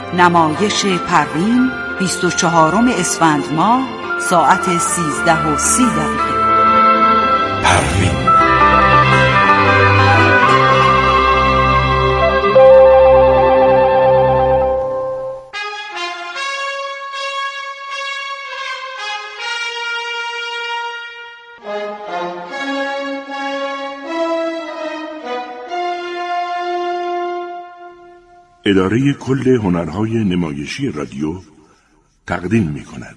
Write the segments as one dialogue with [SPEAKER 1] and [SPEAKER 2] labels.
[SPEAKER 1] نمایش پروین 24 اسفند ماه ساعت 13:30.
[SPEAKER 2] پروین. اداره کل هنرهای نمایشی رادیو تقدیم می کند.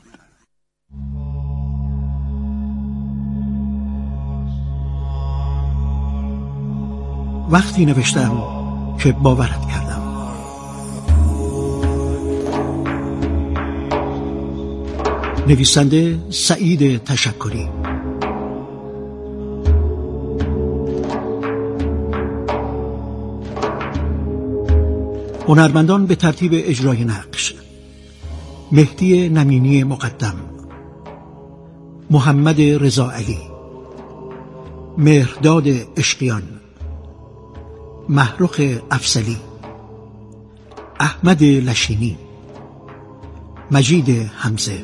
[SPEAKER 3] وقتی نوشتم که باورت کردم. نویسنده سعید تشکری. هنرمندان به ترتیب اجرای نقش: مهدی نمینی مقدم، محمد رضاعلی، مهرداد عشقیان، محروق افضلی، احمد لشینی، مجید حمزه.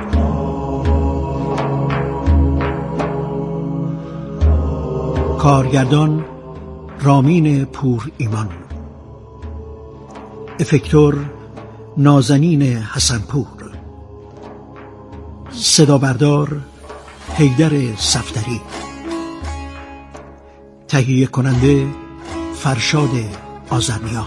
[SPEAKER 3] کارگردان رامین پور ایمان، افکتور نازنین حسنپور، صدا بردار حیدر صفدری، تهیه کننده فرشاد آذرنیا.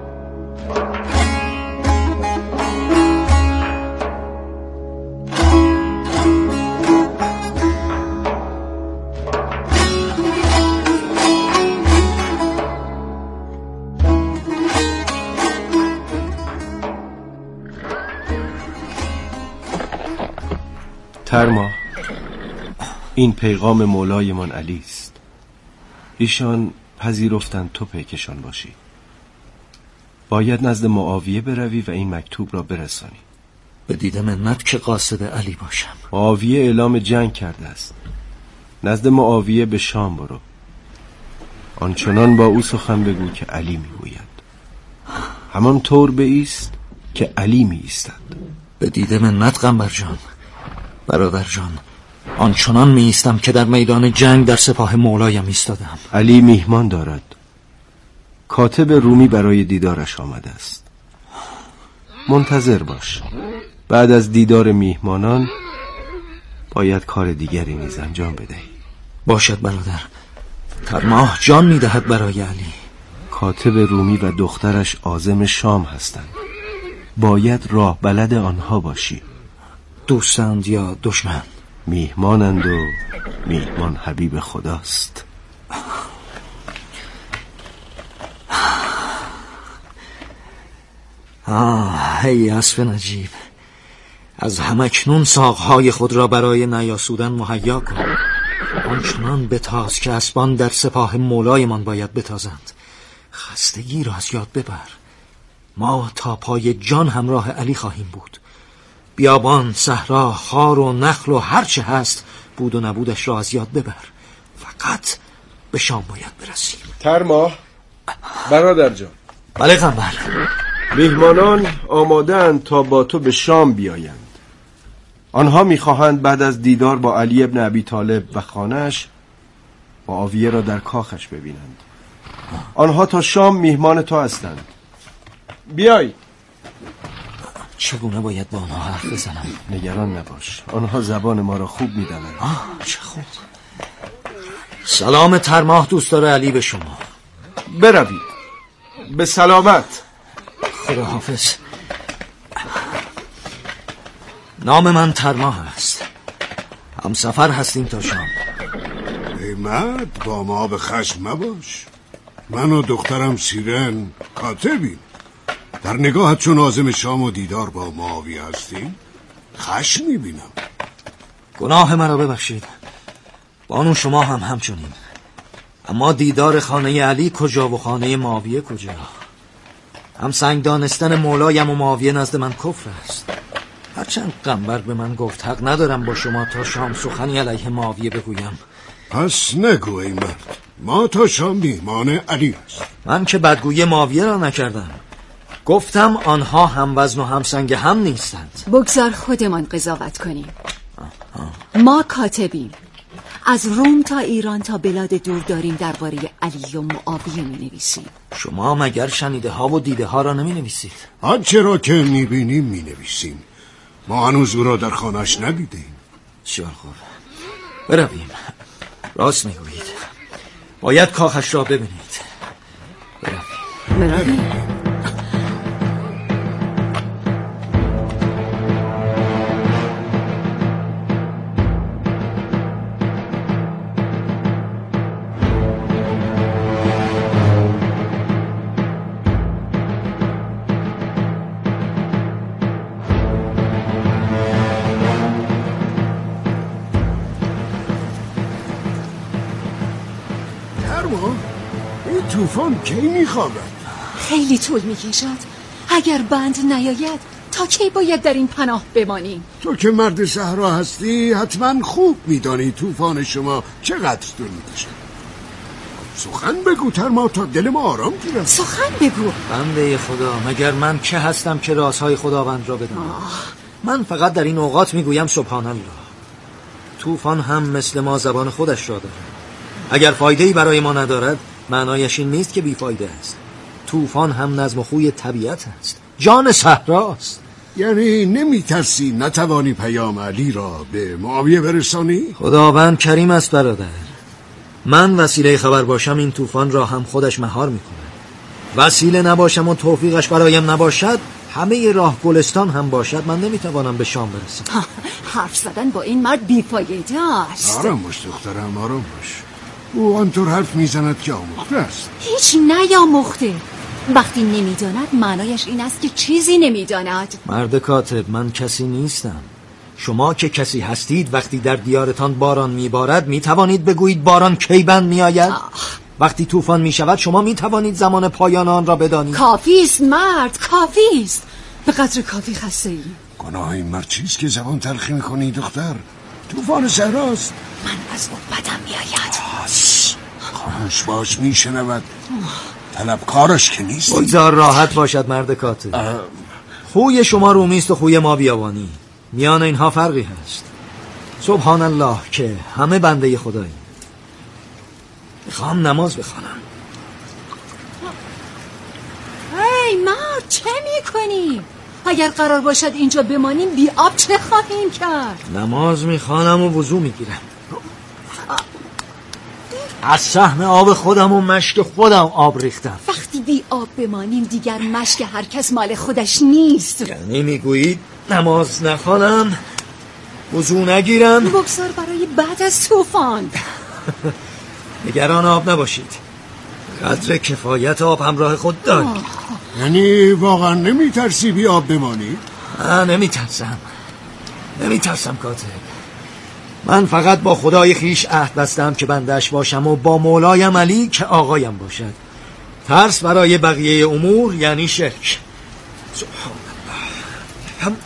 [SPEAKER 4] ترما، این پیغام مولایمان علی است. ایشان پذیرفتند تو پیکشان باشی. باید نزد معاویه بروی و این مکتوب را برسانی.
[SPEAKER 5] به دید منت که قاصد علی باشم.
[SPEAKER 4] معاویه اعلام جنگ کرده است. نزد معاویه به شام برو. آنچنان با او سخن بگو که علی میگوید. همان طور بایست که علی میایستد.
[SPEAKER 5] به دید منت قنبر جان، برادر جان، آنچنان می ایستم که در میدان جنگ در سپاه مولایم ایستادم.
[SPEAKER 4] علی میهمان دارد. کاتب رومی برای دیدارش آمده است. منتظر باش. بعد از دیدار میهمانان باید کار دیگری نیز انجام بدهی.
[SPEAKER 5] باشد برادر. ترماه جان میدهد برای علی.
[SPEAKER 4] کاتب رومی و دخترش عازم شام هستند. باید راه بلد آنها باشی.
[SPEAKER 5] دوستند یا دشمن؟
[SPEAKER 4] میهمانند و میهمان حبیب خداست.
[SPEAKER 5] هی اسب نجیب، از همکنون ساقهای خود را برای نیاسودن مهیا کن. آنچنان بتاز که اسبان در سپاه مولایمان باید بتازند. خستگی را از یاد ببر. ما تا پای جان همراه علی خواهیم بود. بیابان، صحرا، خار و نخل و هر چه هست بود و نبودش را از یاد ببر. فقط به شام باید برسیم.
[SPEAKER 4] ترما، برادر جان.
[SPEAKER 5] بله قنبر.
[SPEAKER 4] میهمانان آماده‌اند تا با تو به شام بیایند. آنها میخواهند بعد از دیدار با علی ابن ابی طالب و خانه‌اش معاویه را در کاخش ببینند. آنها تا شام میهمان تو هستند. بیای.
[SPEAKER 5] چگونه باید با آنها حرف بزنم؟
[SPEAKER 4] نگران نباش، آنها زبان ما را خوب میدانند.
[SPEAKER 5] چه خوب. سلام ترماه دوستدار علی به شما.
[SPEAKER 4] بروید. به سلامت.
[SPEAKER 5] خدا حافظ. نام من ترماه است. همسفر هستیم تا شام.
[SPEAKER 6] ای مرد، با ما به خشم مباش. من و دخترم سیرن کاتبیم. در نگاهت چون عازم شام و دیدار با معاویه هستیم خشم میبینم.
[SPEAKER 5] گناه مرا ببخشید. بانو شما هم همچنین. اما دیدار خانه علی کجا و خانه معاویه کجا؟ هم سنگ دانستن مولایم و معاویه نزد من کفر است. هرچند قنبر به من گفت حق ندارم با شما تا شام سخنی علیه معاویه بگویم.
[SPEAKER 6] پس نگو ای مرد، ما تا شام میهمان علی هست.
[SPEAKER 5] من که بدگویی معاویه را نکردم. گفتم آنها هم وزن و هم سنگ هم نیستند.
[SPEAKER 7] بگذار خودمان قضاوت کنیم. ما کاتبیم، از روم تا ایران تا بلاد دور داریم درباره علی و معاویه می-نویسیم.
[SPEAKER 5] شما مگر شنیده ها و دیده ها را نمی نویسید؟
[SPEAKER 6] آنچه را که می بینیم می نویسیم. ما هنوز او را در خانه‌اش ندیدیم.
[SPEAKER 5] بسیار خوب، برویم. راست می گویید، باید کاخش را ببینید.
[SPEAKER 7] برویم.
[SPEAKER 6] این طوفان کی میخوابد؟
[SPEAKER 7] خیلی طول میکشد. اگر بند نیاید تا کی باید در این پناه بمانیم؟
[SPEAKER 6] تو که مرد صحرا هستی حتما خوب میدانی طوفان شما چقدر طول میکشد. سخن بگو ترما تا دل ما آرام گیرد.
[SPEAKER 7] سخن بگو.
[SPEAKER 5] بنده خدا، مگر من که هستم که رازهای خداوند را بدانم؟ من فقط در این اوقات میگویم سبحان الله. طوفان هم مثل ما زبان خودش را دارد. اگر فایده‌ای برای ما ندارد معنایش این نیست که بیفایده است. طوفان هم نظم و خوی طبیعت است، جان صحراست.
[SPEAKER 6] یعنی نمیترسی نتوانی پیام علی را به معاویه برسانی؟
[SPEAKER 5] خداوند کریم است برادر. من وسیله خبر باشم این طوفان را هم خودش مهار میکنه. وسیله نباشم و توفیقش برایم نباشد، همه راه گلستان هم باشد، من نمیتوانم به شام برسم.
[SPEAKER 7] حرف زدن با این مرد بیفایده است.
[SPEAKER 6] آرام باش دخترم، آرام باش. او آنطور حرف میزند که آموخته است.
[SPEAKER 7] هیچ نیاموخته. وقتی نمیداند معنایش این است که چیزی نمیداند.
[SPEAKER 5] مرد کاتب، من کسی نیستم. شما که کسی هستید وقتی در دیارتان باران میبارد میتوانید بگویید باران کی بند میآید؟ وقتی طوفان میشود شما میتوانید زمان پایان آن را بدانید.
[SPEAKER 7] کافی است مرد، کافی است. به قدر کافی خسته ای.
[SPEAKER 6] گناه این مرد چیست که زبان تلخی میکنی دختر؟ طوفان صحراست.
[SPEAKER 7] من از او بدم میآید.
[SPEAKER 6] خاموش باش، میشنود. طلبکارش که نیست.
[SPEAKER 5] بگذار راحت باشد مرد کاتب. خوی شما رومی است و خوی ما بیابانی. میان اینها فرقی هست. سبحان الله که همه بنده خداییم. میخوام نماز بخوانم.
[SPEAKER 7] ای مرد، چه میکنی؟ اگر قرار باشد اینجا بمانیم بی آب چه خواهیم کرد؟
[SPEAKER 5] نماز میخوانم و وضو میگیرم. از سهم آب خودم و مشک خودم آب ریختم.
[SPEAKER 7] وقتی بی آب بمانیم دیگر مشک هر کس مال خودش نیست.
[SPEAKER 5] یعنی میگویید نماز نخوانم، وضو نگیرم؟
[SPEAKER 7] بگذار برای بعد از طوفان.
[SPEAKER 5] نگران آب نباشید، قدر کفایت آب همراه خود دارید.
[SPEAKER 6] یعنی واقعا نمیترسی بی آب بمانی؟
[SPEAKER 5] نمیترسم کاتب. من فقط با خدای خیش عهد بستم که بندش باشم و با مولایم علی که آقایم باشد. ترس برای بقیه امور یعنی شرک. سبحان الله.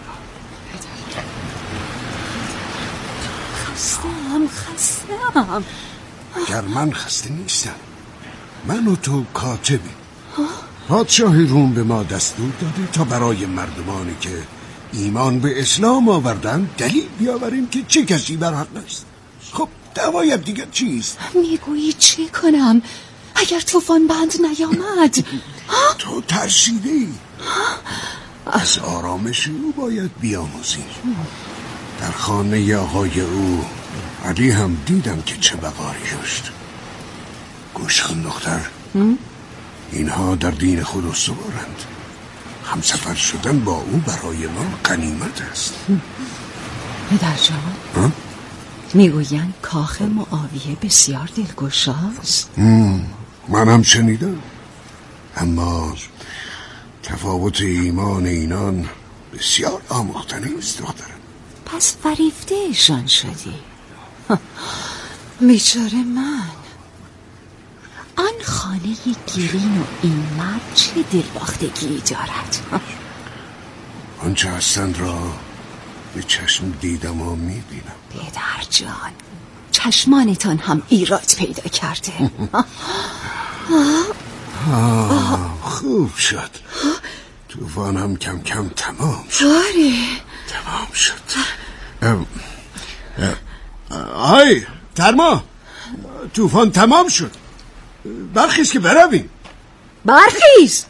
[SPEAKER 7] خستم.
[SPEAKER 6] اگر من خسته نیستم، من و تو کاتبی. پادشاه روم به ما دستور داده تا برای مردمانی که ایمان به اسلام آوردن دلیل بیاوریم که چه کسی بر حق است. خب دعوایم دیگر چیست؟
[SPEAKER 7] میگویی چه کنم اگر طوفان بند نیامد؟
[SPEAKER 6] تو ترسیده ای. از آرامش او باید بیاموزی. در خانه آقای او علی هم دیدم که چه وقاری داشت. گوش کن دختر، اینها در دین خود استوارند. همسفر شدن با او برای ما غنیمت است.
[SPEAKER 7] پدر جان، میگویند کاخ معاویه بسیار دلگشاست.
[SPEAKER 6] من هم شنیدم، اما تفاوت ایمان اینان بسیار آموختنی است دخترم.
[SPEAKER 7] پس فریفتهشان شدی. بیچاره من. آن خانه گیرین و این مرد چه دلباختگی دارد؟
[SPEAKER 6] آنچه هستند را به چشم دیدم و میبینم.
[SPEAKER 7] پدر جان، چشمانتان هم ایراد پیدا کرده.
[SPEAKER 6] خوب شد. طوفانم کم کم تمام شد. تمام شد. آی ترما، طوفان تمام شد. برخیز که برویم.
[SPEAKER 7] برخیز.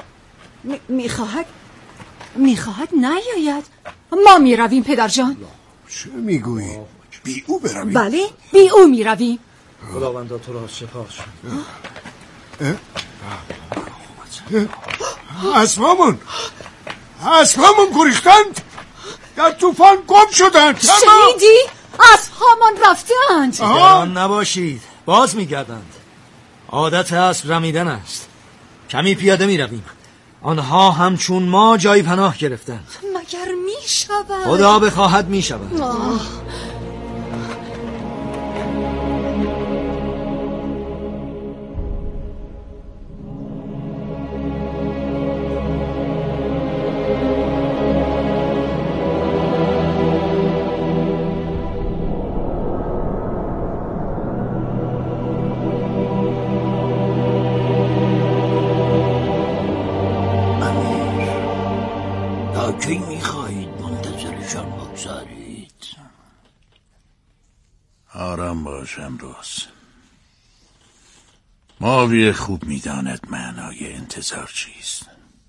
[SPEAKER 7] میخواهد نیاید. ما میرویم پدر جان.
[SPEAKER 6] چه میگویی؟ بی او برویم؟
[SPEAKER 7] بله بی او میرویم.
[SPEAKER 5] خداوندا تو را سپاس.
[SPEAKER 6] اسبامون گریختند. در طوفان گم شدند.
[SPEAKER 7] شنیدی؟ اسبهامان رفتند.
[SPEAKER 5] نگران نباشید، باز میگردند. عادت اسب رمیدن است. کمی پیاده میرویم. آنها همچون ما جای پناه گرفتند.
[SPEAKER 7] مگر میشود؟
[SPEAKER 5] خدا بخواهد میشود.
[SPEAKER 8] کی میخواهید منتظرشان بگذارید؟
[SPEAKER 2] آرام باش امروز. معاویه خوب میداند معنای انتظار چیست.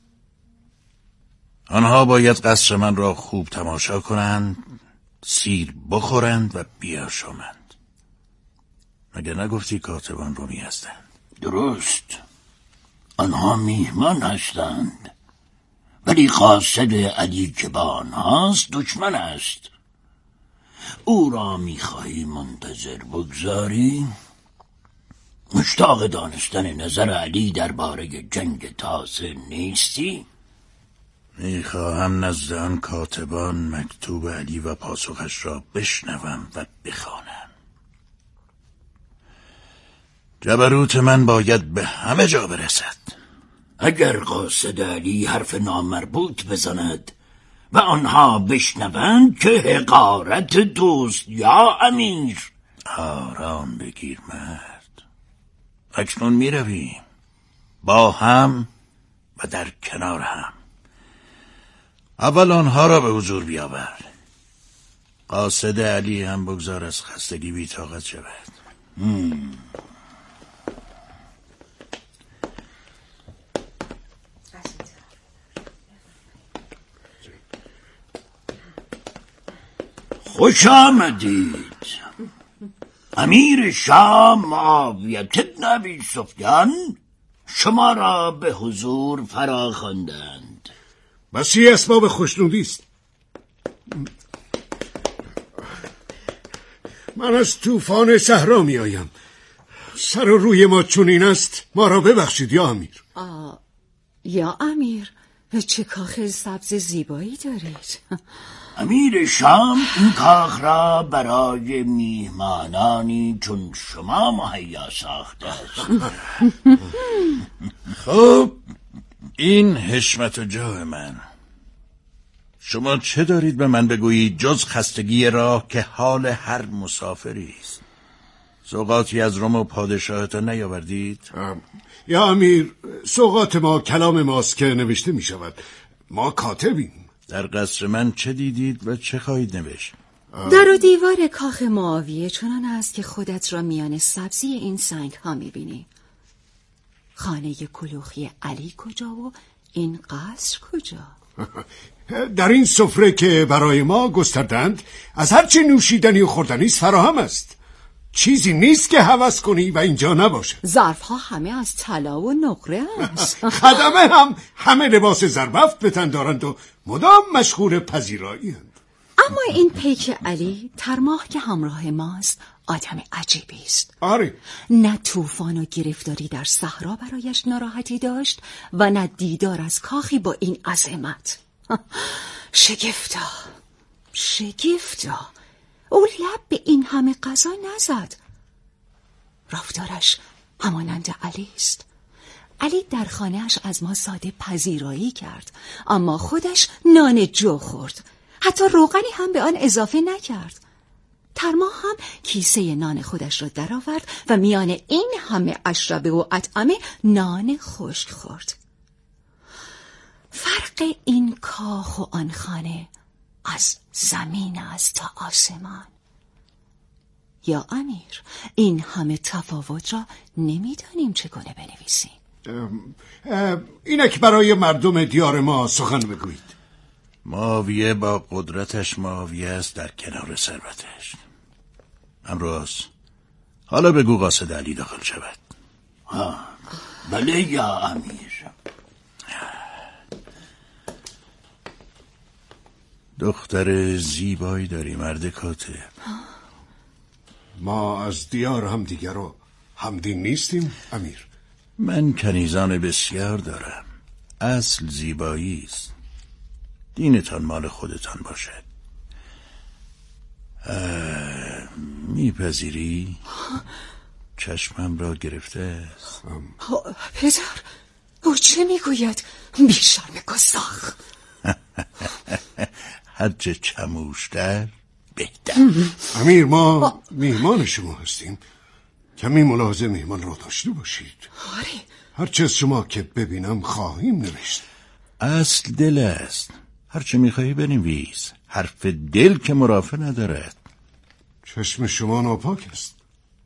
[SPEAKER 2] آنها باید قصر من را خوب تماشا کنند، سیر بخورند و بیاشامند. مگر نگفتی کاتبان رومی هستند؟
[SPEAKER 8] درست، آنها میهمان هستند، ولی قاصد علی که با آنهاست دشمن است. او را میخواهی منتظر بگذاری؟ مشتاق دانستن نظر علی درباره جنگ تازه نیستی؟
[SPEAKER 2] میخواهم نزد آن کاتبان مکتوب علی و پاسخش را بشنوم و بخوانم. جبروت من باید به همه جا برسد.
[SPEAKER 8] اگر قاصد علی حرف نامربوط بزند و آنها بشنوند که حقارت دوست یا امیر.
[SPEAKER 2] آرام بگیر مرد. اکنون میرویم با هم و در کنار هم. اول آنها را به حضور بیاور. قاصد علی هم بگذار از خستگی بی طاقت شود.
[SPEAKER 8] خوش آمدید. امیر شام معاویه بن ابی سفیان شما را به حضور فرا خواندند.
[SPEAKER 6] بسی اسباب خوشنودی است. من از طوفان صحرا می آیم. سر و روی ما چنین است، ما را ببخشید یا امیر.
[SPEAKER 7] یا امیر، چه کاخ سبز زیبایی دارید.
[SPEAKER 8] امیر شام این کاخ را برای میهمانانی چون شما مهیا ساخته است.
[SPEAKER 2] خب این حشمت و جاه من. شما چه دارید به من بگویید جز خستگی راه که حال هر مسافری است؟ سوغاتی از روم و پادشاهتان نیاوردید؟
[SPEAKER 6] یا امیر، سوغات ما کلام ماست که نوشته می شود. ما کاتبیم.
[SPEAKER 2] در قصر من چه دیدید و چه خواهید نوشت؟
[SPEAKER 7] در و دیوار کاخ معاویه چنان است که خودت را میان سبزی این سنگ ها می بینی. خانه کلوخی علی کجا و این قصر کجا؟
[SPEAKER 6] در این سفره که برای ما گستردند از هرچی نوشیدنی و خوردنی فراهم است. چیزی نیست که هوس کنی و اینجا نباشه.
[SPEAKER 7] ظرف ها همه از طلا و نقره است.
[SPEAKER 6] خدمه هم همه لباس زربفت به تن دارند و مدام مشغول پذیرایی اند.
[SPEAKER 7] اما این پیک علی ترماه که همراه ماست آدم عجیبی است.
[SPEAKER 6] آره.
[SPEAKER 7] نه طوفان و گرفتاری در صحرا برایش ناراحتی داشت و نه دیدار از کاخی با این عظمت. شگفتا او لب به این همه غذا نزد. رفتارش همانند علی است. علی در خانهش از ما ساده پذیرایی کرد، اما خودش نان جو خورد، حتی روغنی هم به آن اضافه نکرد. ترما هم کیسه نان خودش را درآورد و میان این همه اشربه و اطعمه نان خشک خورد. فرق این کاخ و آن خانه از زمین است تا آسمان. یا امیر، این همه تفاوت را نمیدانیم چگونه بنویسیم.
[SPEAKER 6] اینک برای مردم دیار ما سخن بگویید.
[SPEAKER 2] معاویه با قدرتش معاویه است در کنار ثروتش. امروز حالا بگو قاصد علی داخل شود.
[SPEAKER 8] بله یا امیر.
[SPEAKER 2] دختر زیبایی داری مرد کاتب.
[SPEAKER 6] ما از دیار هم دیگر رو همدین نیستیم امیر؟
[SPEAKER 2] من کنیزان بسیار دارم. اصل زیبایی است. دینتان مال خودتان باشد. میپذیری؟ چشمم را گرفته است.
[SPEAKER 7] پدر، او چه میگوید؟ بیشرم گستاخ.
[SPEAKER 2] هرچه چموشتر بهتر.
[SPEAKER 6] امیر، ما میهمان شما هستیم. کمی ملاحظه میهمان را داشته باشید.
[SPEAKER 7] آره.
[SPEAKER 6] هرچه از شما که ببینم خواهیم نوشت.
[SPEAKER 2] اصل دل است. هرچه میخواهی بنویس. حرف دل که مرافع ندارد.
[SPEAKER 6] چشم شما ناپاک است.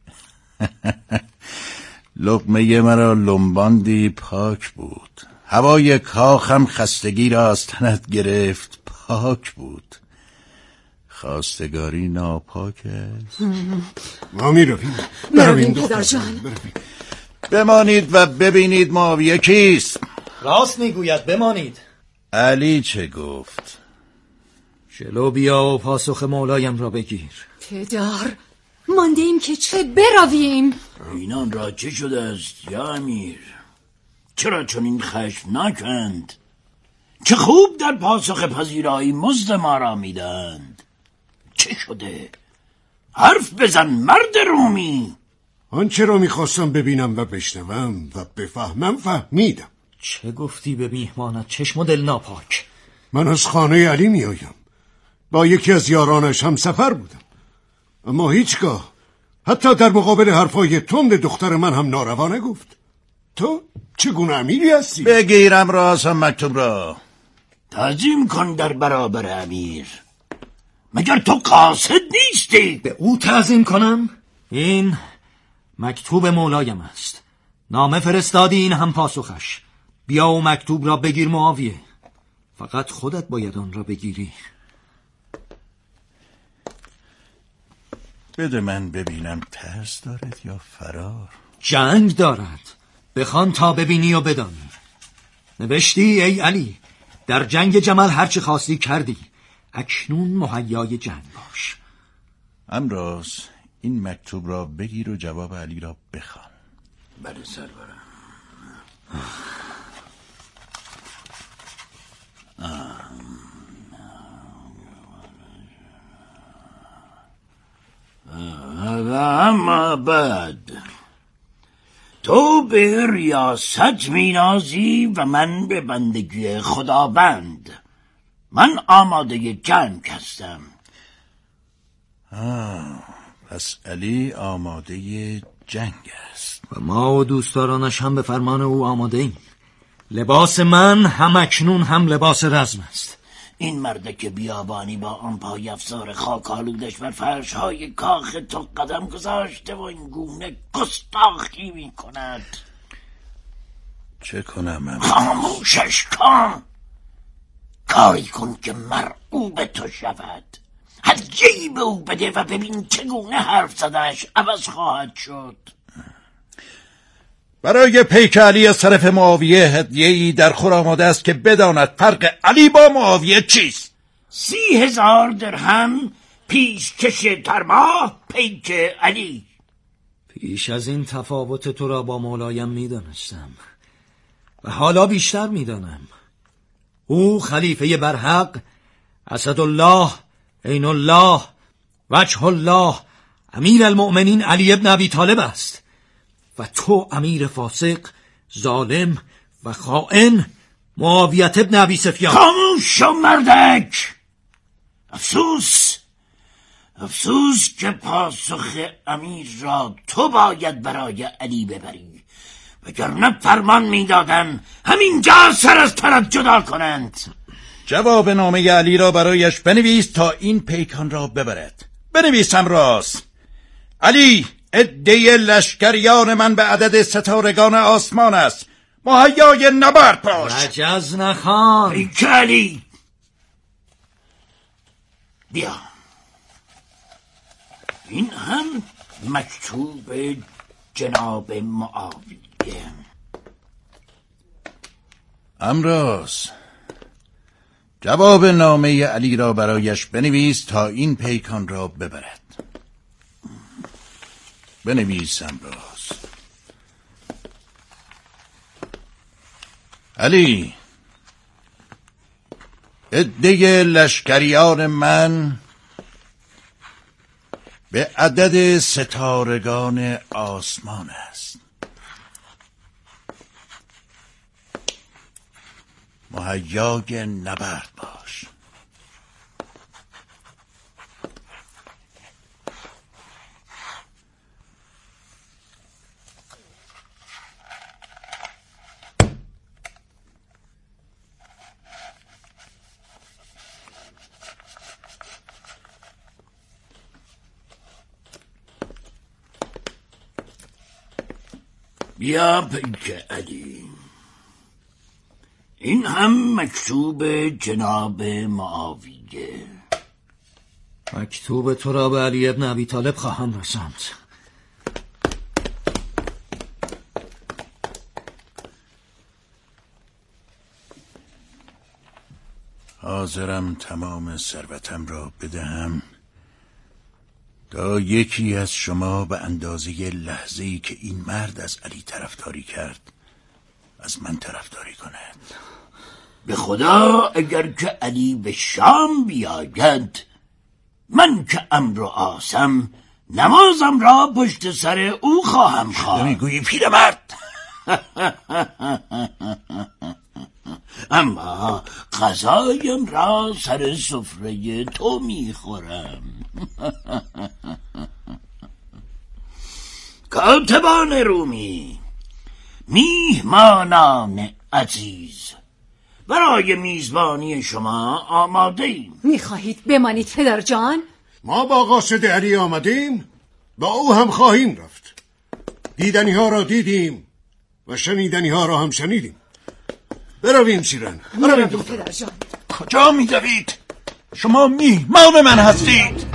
[SPEAKER 2] لقمه مرا لنباندی پاک بود. هوای کاخم خستگی را از تنت گرفت پاک بود. خواستگاری ناپاک است.
[SPEAKER 6] ما میرویم.
[SPEAKER 7] برویم پدر جان.
[SPEAKER 2] بمانید و ببینید معاویه کیست.
[SPEAKER 5] راست میگوید، بمانید.
[SPEAKER 2] علی چه گفت؟
[SPEAKER 5] جلو بیا و پاسخ مولایم را بگیر.
[SPEAKER 7] پدر، مانده ایم که چه برویم.
[SPEAKER 8] اینان را چه شده است یا امیر؟ چرا چون این خشمناکند؟ چه خوب در پاسخ پذیرایی مزد ما را میدند. چه شده؟ حرف بزن مرد رومی.
[SPEAKER 6] آنچه را میخواستم ببینم و بشنوم و بفهمم فهمیدم.
[SPEAKER 5] چه گفتی به میهمانت چشم و دل ناپاک؟
[SPEAKER 6] من از خانه علی میآیم. با یکی از یارانش هم سفر بودم، اما هیچگاه حتی در مقابل حرفای تند دختر من هم ناروا نگفت. تو چگونه امیری هستی؟
[SPEAKER 2] بگیرم راسم مکتوب را.
[SPEAKER 8] تعظیم کن در برابر امیر. مگر تو قاصد نیستی؟
[SPEAKER 5] به او تعظیم کنم؟ این مکتوب مولایم است. نامه فرستادی، این هم پاسخش. بیا و مکتوب را بگیر معاویه. فقط خودت باید آن را بگیری.
[SPEAKER 2] بده من ببینم ترس دارد یا فرار.
[SPEAKER 5] جنگ دارد. بخوان تا ببینی و بدانی. نوشتی ای علی، در جنگ جمل هرچه خواستی کردی، اکنون مهیای جنگ باش.
[SPEAKER 2] امروز این مکتوب را بگیر و جواب علی را بخوان.
[SPEAKER 8] بله سرورم. و اما بعد تو به ریاست مینازی و من به بندگی خداوند. من آماده جنگ هستم.
[SPEAKER 2] پس علی آماده جنگ است
[SPEAKER 5] و ما و دوستدارانش هم به فرمان او آماده ایم. لباس من هم اکنون هم لباس رزم است.
[SPEAKER 8] این مردک بیابانی با آن پای افزار خاک آلودش بر فرش‌های کاخ تو قدم گذاشته و این گونه گستاخی می کند.
[SPEAKER 2] چه کنم من؟
[SPEAKER 8] خاموشش کن. کاری کن که مرعوب تو شود. هدیه‌ای به او بده و ببین چگونه حرف زدنش عوض خواهد شد.
[SPEAKER 2] برای پیک علی از طرف معاویه هدیه‌ای در خور آماده است که بداند فرق علی با معاویه چیست.
[SPEAKER 8] 30,000 درهم پیشکش ترماه پیک علی.
[SPEAKER 5] پیش از این تفاوت تو را با مولایم می‌دانستم و حالا بیشتر می‌دانم. او خلیفه برحق، اسدالله، عین الله، وجه الله، امیر المؤمنین علی ابن ابی طالب است و تو امیر فاسق، ظالم و خائن معاویه ابن ابی سفیان.
[SPEAKER 8] خاموش شو مردک. افسوس که پاسخ امیر را تو باید برای علی ببری و وگرنه فرمان میدادم همینجا سر از طرف جدا کنند.
[SPEAKER 2] جواب نامه علی را برایش بنویس تا این پیکان را ببرد. بنویسم راست. علی، عده لشکریان من به عدد ستارگان آسمان است. مهیای نبرد باش.
[SPEAKER 5] رجز نخوان.
[SPEAKER 8] ای که علی، بیا. این هم مکتوب جناب معاویه.
[SPEAKER 2] امراض، جواب نامه علی را برایش بنویس تا این پیکان را ببرد. بنویس امراض. علی، عده لشکریان من به عدد ستارگان آسمان است. مهیای نبرد باش.
[SPEAKER 8] بیا پیک علی. این هم مکتوب جناب معاویه.
[SPEAKER 5] مکتوب تو را به علی ابن ابی طالب خواهم رساند.
[SPEAKER 2] حاضرم تمام ثروتم را بدهم تا یکی از شما به اندازه لحظه‌ای که این مرد از علی طرفداری کرد از من طرفداری کند.
[SPEAKER 8] به خدا اگر که علی به شام بیاید، من که امر و آسم نمازم را پشت سر او خواهم خواند.
[SPEAKER 2] میگویی پیرمرد؟
[SPEAKER 8] اما غذایم را سر سفره تو میخورم. کاتبان رومی، میهمانان عزیز، برای میزبانی شما آماده ایم.
[SPEAKER 7] میخواهید بمانید پدر جان؟
[SPEAKER 6] ما با قاصد علی آمدیم، با او هم خواهیم رفت. دیدنی ها را دیدیم و شنیدنی ها را هم شنیدیم. برویم سیرن. برویم دختر
[SPEAKER 7] جان.
[SPEAKER 2] کجا می‌روید؟ شما میهمان من هستید.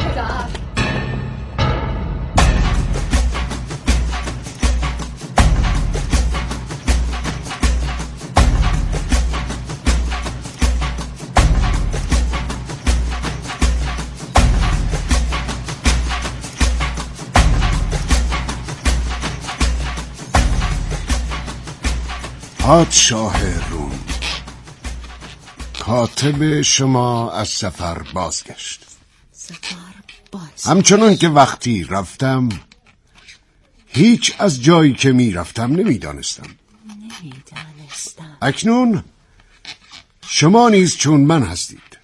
[SPEAKER 6] پادشاه روم، کاتب شما از سفر بازگشت. همچنان که وقتی رفتم هیچ از جایی که می رفتم نمیدانستم. اکنون شما نیز چون من هستید.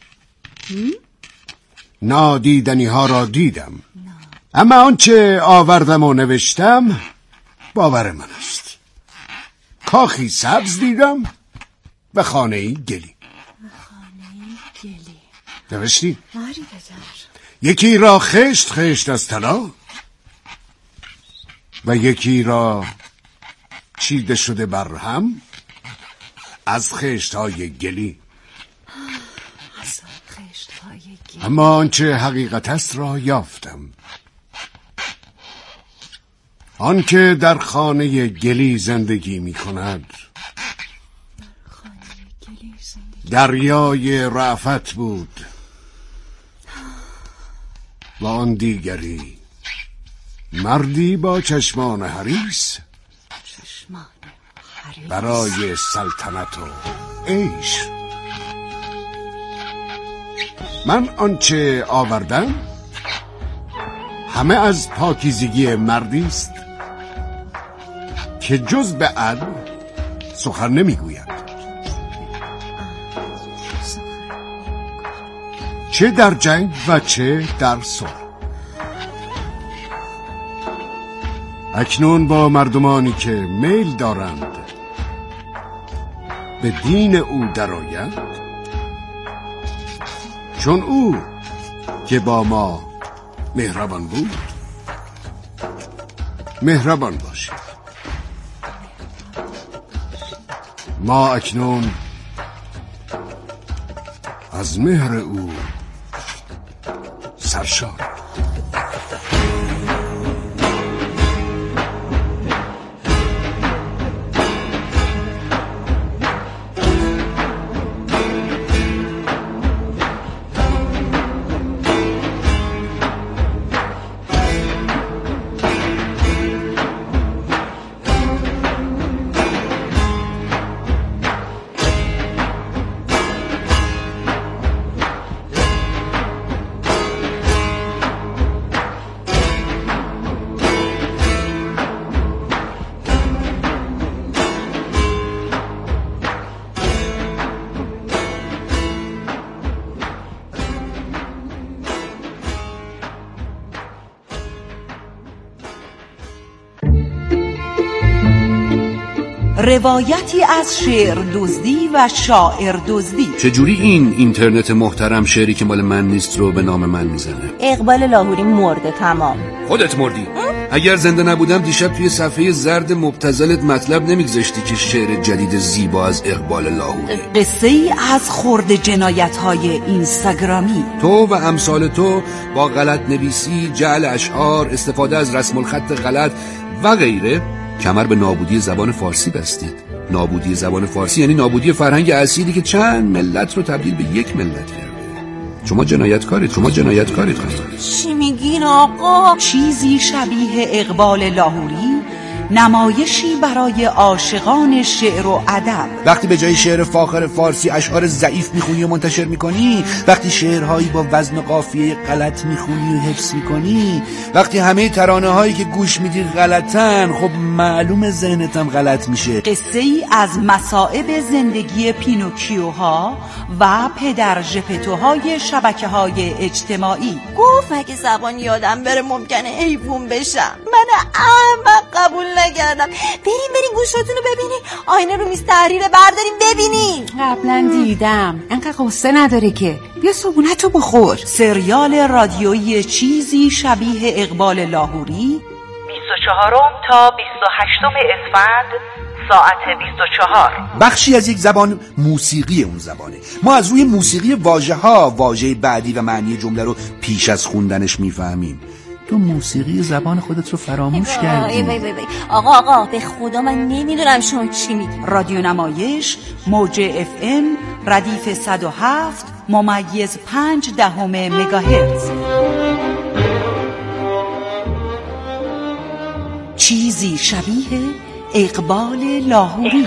[SPEAKER 6] نادیدنی ها را دیدم، اما آنچه آوردم و نوشتم باور من است. کاخی سبز دیدم و خانه‌ای گلی. نوشتی؟ یکی را خشت خشت از طلا و یکی را چیده شده بر هم از خشت‌های گلی. اما آنچه حقیقت است را یافتم. آنکه در خانه گلی زندگی می کند دریای رأفت بود و آن دیگری مردی با چشمان حریص برای سلطنت و عیش. من آنچه آوردم همه از پاکیزگی مردی است که جز به عدل سخن نمیگوید، چه در جنگ و چه در صلح. اکنون با مردمانی که میل دارند به دین او درآیند، چون او که با ما مهربان بود مهربان باشید. ما اکنون از مهر او سرشار.
[SPEAKER 1] روایتی از شعر دزدی و شاعر دزدی.
[SPEAKER 9] چجوری این اینترنت محترم شعری که مال من نیست رو به نام من میزنه؟
[SPEAKER 10] اقبال لاهوری مرده تمام.
[SPEAKER 9] خودت مردی. اگر زنده نبودم دیشب توی صفحه زرد مبتذلت مطلب نمیگذاشتی که شعر جدید زیبا از اقبال لاهوری،
[SPEAKER 1] قصه ای از خرد جنایت‌های اینستاگرامی.
[SPEAKER 9] تو و امثال تو با غلط نویسی، جعل اشعار، استفاده از رسم الخط غلط و غیره کمر به نابودی زبان فارسی بستید. نابودی زبان فارسی یعنی نابودی فرهنگ اصیلی که چند ملت رو تبدیل به یک ملت کرده. شما جنایتکارید.
[SPEAKER 10] چی میگین آقا؟
[SPEAKER 1] چیزی شبیه اقبال لاهوری، نمایشی برای عاشقان شعر و ادب.
[SPEAKER 9] وقتی به جای شعر فاخر فارسی اشعار ضعیف میخونی و منتشر میکنی، وقتی شعرهایی با وزن و قافیه غلط میخونی و حفظ میکنی، وقتی همه ترانه هایی که گوش میدی غلطن، خب معلوم ذهنتم غلط میشه.
[SPEAKER 1] قصه ای از مصائب زندگی پینوکیوها و پدر ژپتوهای شبکه‌های اجتماعی.
[SPEAKER 10] گفت اگه زبان یادم بره ممکنه حیوان بشم. من احمق قبول نکردم. بریم گوشتون رو ببینین. آینه رو میز تحریر برداریم ببینین.
[SPEAKER 7] قبلا دیدم. انقدر قصه نداره که. بیا صبونتو بخور.
[SPEAKER 1] سریال رادیویی چیزی شبیه اقبال لاهوری، 24 تا 28 اسفند ساعت 24.
[SPEAKER 9] بخشی از یک زبان موسیقی اون زبانه. ما از روی موسیقی واژه‌ها واژه بعدی و معنی جمله رو پیش از خوندنش میفهمیم. تو موسیقی زبان خودت رو فراموش کردی.
[SPEAKER 10] آقا به خدا من نمیدونم شما چی میگی.
[SPEAKER 1] رادیو نمایش موج FM ردیف 107 ممیز 5 مگاهرتز. چیزی شبیه اقبال لاهوری.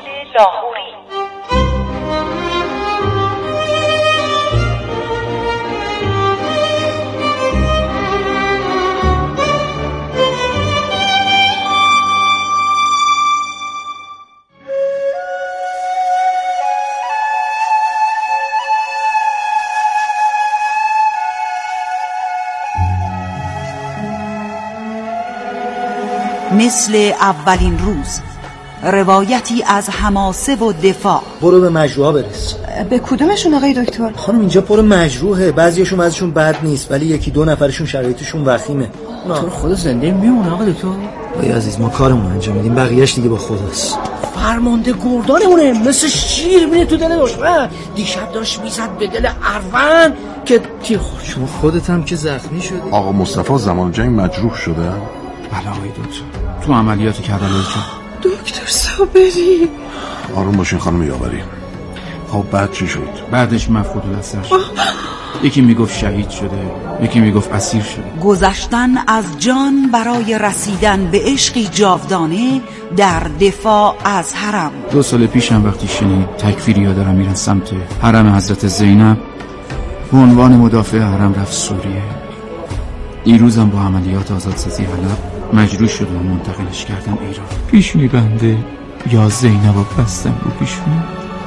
[SPEAKER 1] مثل اولین روز، روایتی از حماسه و دفاع.
[SPEAKER 5] برو به مجروحا برس.
[SPEAKER 7] به کدومشون آقای دکتر؟
[SPEAKER 5] خانم اینجا پر مجروحه. بعضیاشون ازشون بد نیست ولی یکی دو نفرشون شرایطشون وخیمه.
[SPEAKER 11] تو خدا زنده میمونه آقا دکتر.
[SPEAKER 5] وای عزیز ما کارمون انجام میدیم، بقیه‌اش دیگه با خداست.
[SPEAKER 11] فرمانده گردانمونه مثل شیر میره تو دل دشمن. دیشب داشت میزد به دل اروند که تیر خورد.
[SPEAKER 5] شما خودت هم که زخمی شدی.
[SPEAKER 12] آقا مصطفی زمان جنگ مجروح شده؟
[SPEAKER 11] بله آقای دکتر، تو عملیات کربلای
[SPEAKER 7] دکتر صابری.
[SPEAKER 12] آروم باشین خانم یاوری. خب بعد چی شد؟
[SPEAKER 11] بعدش مفقود الاثر شد. یکی میگفت شهید شده، یکی میگفت اسیر شده.
[SPEAKER 1] گذشتن از جان برای رسیدن به عشقی جاودانه در دفاع از حرم.
[SPEAKER 11] 2 سال پیشم وقتی شنید تکفیریا دارن میرن سمت حرم حضرت زینب، به عنوان مدافع حرم رفت سوریه. دیروزم با عملیات آزادسازی حلب مجروح شد و منتقلش کردن ایران. پیشونی بنده یا زینب و بستم رو پیشونی.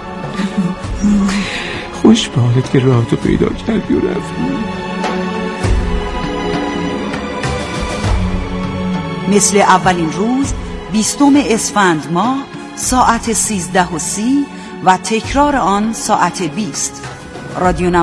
[SPEAKER 11] خوش به حالت که راحتو پیدا کردی و رفتی.
[SPEAKER 1] مثل اولین روز 20 اسفند ماه ساعت 13:30 و تکرار آن ساعت 20. رادیو